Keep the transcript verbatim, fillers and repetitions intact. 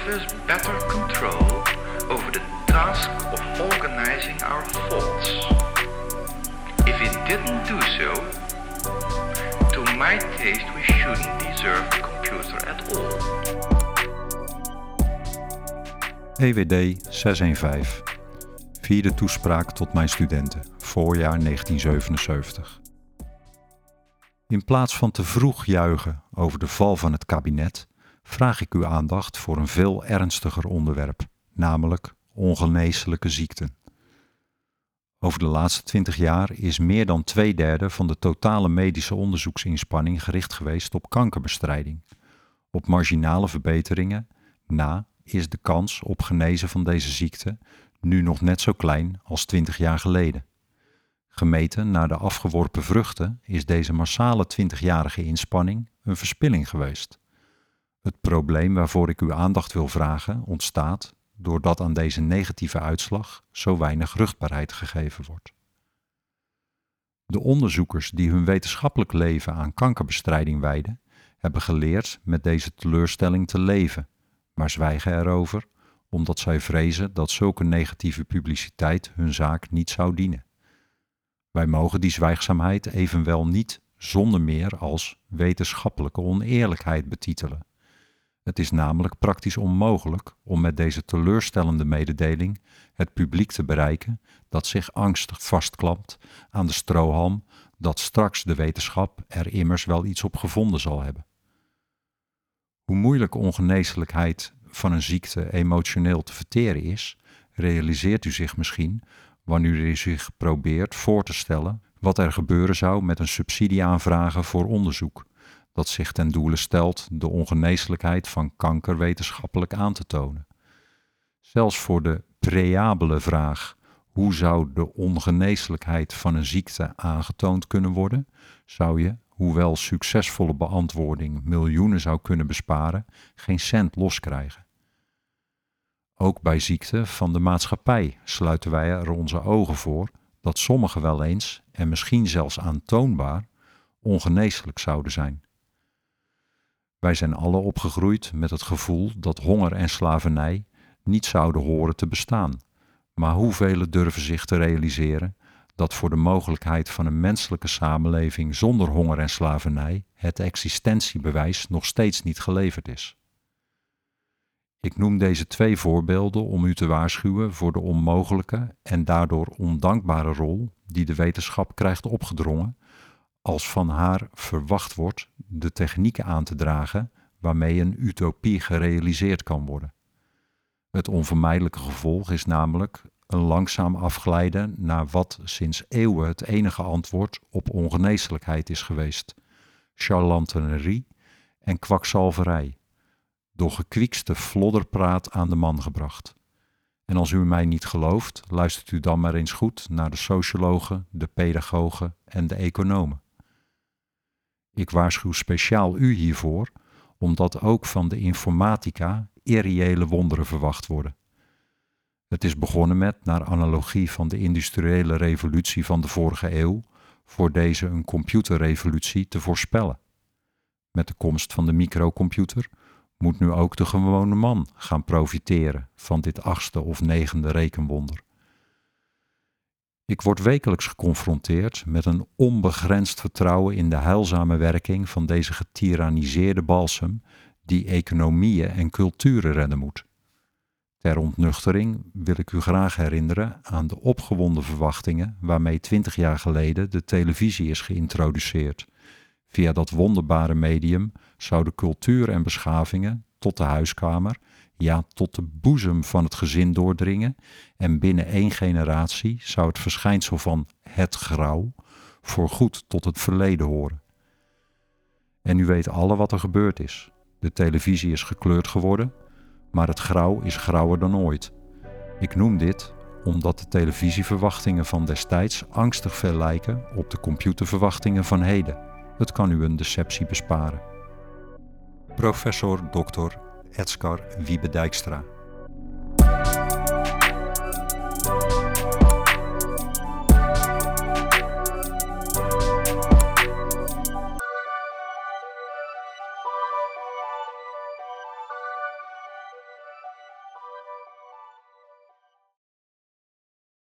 give us better control over the task of organizing our thoughts. If it didn't do so, to my taste we shouldn't deserve a computer at all. E W D zeshonderdvijftien. Vierde toespraak tot mijn studenten, voorjaar negentien zevenenzeventig. In plaats van te vroeg juichen over de val van het kabinet, vraag ik uw aandacht voor een veel ernstiger onderwerp, namelijk ongeneeslijke ziekten. Over de laatste twintig jaar is meer dan twee derde van de totale medische onderzoeksinspanning gericht geweest op kankerbestrijding. Op marginale verbeteringen na is de kans op genezen van deze ziekte nu nog net zo klein als twintig jaar geleden. Gemeten naar de afgeworpen vruchten is deze massale twintigjarige inspanning een verspilling geweest. Het probleem waarvoor ik uw aandacht wil vragen ontstaat doordat aan deze negatieve uitslag zo weinig ruchtbaarheid gegeven wordt. De onderzoekers die hun wetenschappelijk leven aan kankerbestrijding wijden, hebben geleerd met deze teleurstelling te leven, maar zwijgen erover omdat zij vrezen dat zulke negatieve publiciteit hun zaak niet zou dienen. Wij mogen die zwijgzaamheid evenwel niet zonder meer als wetenschappelijke oneerlijkheid betitelen. Het is namelijk praktisch onmogelijk om met deze teleurstellende mededeling het publiek te bereiken dat zich angstig vastklampt aan de strohalm dat straks de wetenschap er immers wel iets op gevonden zal hebben. Hoe moeilijk ongeneeslijkheid van een ziekte emotioneel te verteren is, realiseert u zich misschien wanneer u zich probeert voor te stellen wat er gebeuren zou met een subsidieaanvragen voor onderzoek dat zich ten doele stelt de ongeneeslijkheid van kanker wetenschappelijk aan te tonen. Zelfs voor de preabele vraag hoe zou de ongeneeslijkheid van een ziekte aangetoond kunnen worden, zou je, hoewel succesvolle beantwoording miljoenen zou kunnen besparen, geen cent loskrijgen. Ook bij ziekten van de maatschappij sluiten wij er onze ogen voor dat sommige wel eens, en misschien zelfs aantoonbaar, ongeneeslijk zouden zijn. Wij zijn alle opgegroeid met het gevoel dat honger en slavernij niet zouden horen te bestaan, maar hoeveel durven zich te realiseren dat voor de mogelijkheid van een menselijke samenleving zonder honger en slavernij het existentiebewijs nog steeds niet geleverd is. Ik noem deze twee voorbeelden om u te waarschuwen voor de onmogelijke en daardoor ondankbare rol die de wetenschap krijgt opgedrongen als van haar verwacht wordt de technieken aan te dragen waarmee een utopie gerealiseerd kan worden. Het onvermijdelijke gevolg is namelijk een langzaam afglijden naar wat sinds eeuwen het enige antwoord op ongeneeslijkheid is geweest: charlatanerie en kwakzalverij, door gekwiekste flodderpraat aan de man gebracht. En als u mij niet gelooft, luistert u dan maar eens goed naar de sociologen, de pedagogen en de economen. Ik waarschuw speciaal u hiervoor, omdat ook van de informatica irreële wonderen verwacht worden. Het is begonnen met, naar analogie van de industriële revolutie van de vorige eeuw, voor deze een computerrevolutie te voorspellen. Met de komst van de microcomputer moet nu ook de gewone man gaan profiteren van dit achtste of negende rekenwonder. Ik word wekelijks geconfronteerd met een onbegrensd vertrouwen in de heilzame werking van deze getiraniseerde balsem die economieën en culturen redden moet. Ter ontnuchtering wil ik u graag herinneren aan de opgewonden verwachtingen waarmee twintig jaar geleden de televisie is geïntroduceerd. Via dat wonderbare medium zouden cultuur en beschavingen tot de huiskamer, ja tot de boezem van het gezin doordringen en binnen één generatie zou het verschijnsel van het grauw voorgoed tot het verleden horen. En u weet alle wat er gebeurd is. De televisie is gekleurd geworden, maar het grauw is grauwer dan ooit. Ik noem dit omdat de televisieverwachtingen van destijds angstig veel lijken op de computerverwachtingen van heden. Het kan u een deceptie besparen. Professor dokter Edskar Wiebe Dijkstra.